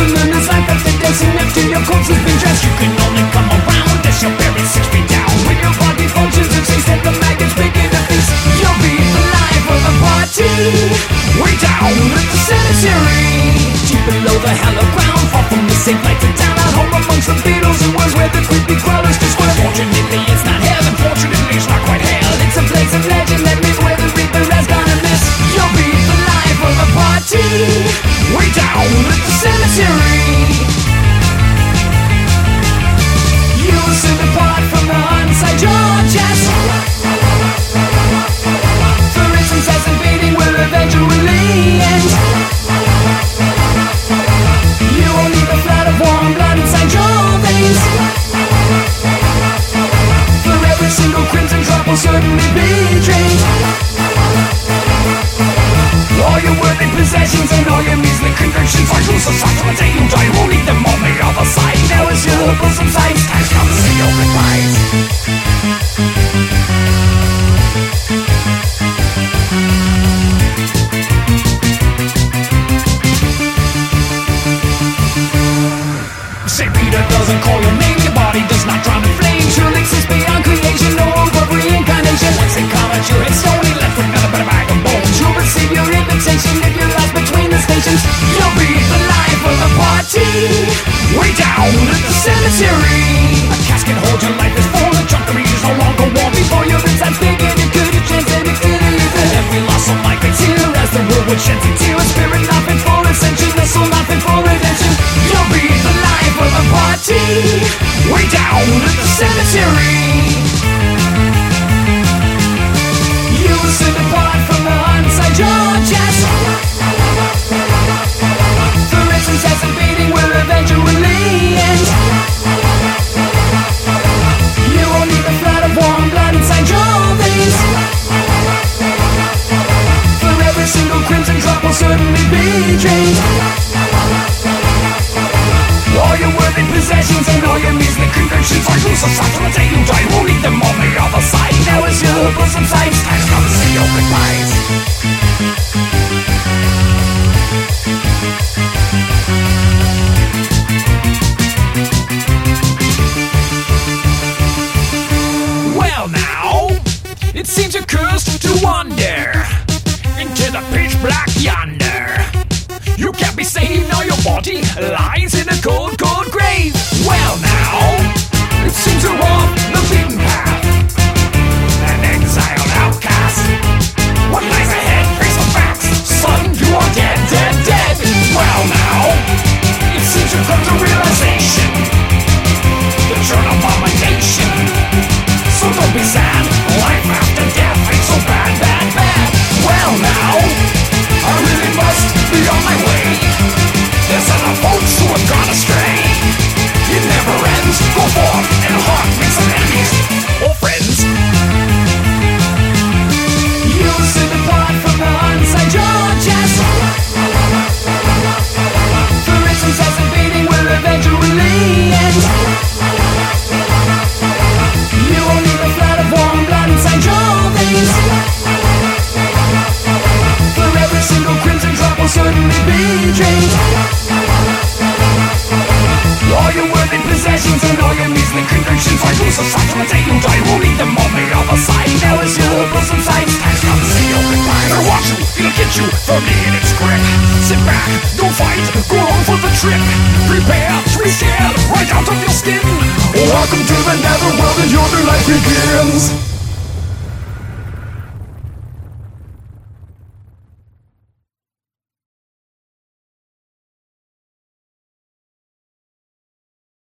and then there's life after dancing after your corpse has been dressed. You can only come around as you're buried 6 feet down. When your body functions and sees that the maggots begin to feast, you'll be the life of the party, way down at the cemetery, deep below the hallowed ground, far from the safe lights of town, at home amongst the beetles and worms where the creepy crawlers just swim. Fortunately it's not heaven, fortunately it's not quite hell. It's a place of legend that lives where the reaper has gone amiss. You'll be the life of the party, way down at the cemetery. You'll sit apart from the inside your chest. For instance, as the beating will eventually end, you won't leave a flood of warm blood inside your veins. For every single crimson drop will certainly be drained. All your worthy possessions and all your measly convictions are useless until the day you die. Won't leave them on the other side. Now as your bosom sighs, time comes to say your goodbyes. Say Peter doesn't call your name, your body does not drown in flames. You'll exist beyond creation, no hope of reincarnation. Once they come at your head slowly, left with nothing but a bag of bones. You'll receive your invitation if you're lost between the stations. You'll be the life of the party, way down at the cemetery. A casket holds your life is full, the junkery is no longer warm. Before your insides begin, you could have chance and extended that every loss of life is here as the world would shed a tear. A spirit not fit for ascension, a soul not fit for redemption. You'll be the life of the party, way down at the cemetery. You sit apart from the inside your chest. For instance, as the beating will eventually end, you won't need a flood of warm blood inside your veins. For every single crimson drop will certainly be drained. All your worthy possessions and all your measly convictions are useless until the day you die. Won't leave them on the other side. Now as your bosom sighs, time comes to say your goodbyes. Well now, it seems you're cursed to wander into the pitch black yonder. You can't be saved, now your body lies in a cold, cold grave. Well now, it seems you're off the beaten path, an exiled outcast. What lies ahead? Face the facts, son, you are dead, dead, dead. Well now, it seems you've come to realization that you're an abomination. So don't be sad, life after death ain't so bad, bad, bad. Well now, I really must be on my way. There's other folks who have gone astray. It never ends, go forth and haunt, make some enemies or friends. You sit apart from the inside your chest. For instance, as the beating will eventually end, you won't need a flood of warm blood inside your veins. For every single crimson drop will certainly be drained. All your worthy possessions and all your measly convictions are useless until the day you die. Won't leave them on the other side. Now as your bosom sighs, time comes to say your goodbye. They'll watch you, it'll get you firmly in its grip. Sit back, don't fight, go on for the trip. Prepare to be scared right out of your skin. Welcome to the netherworld and your new life begins.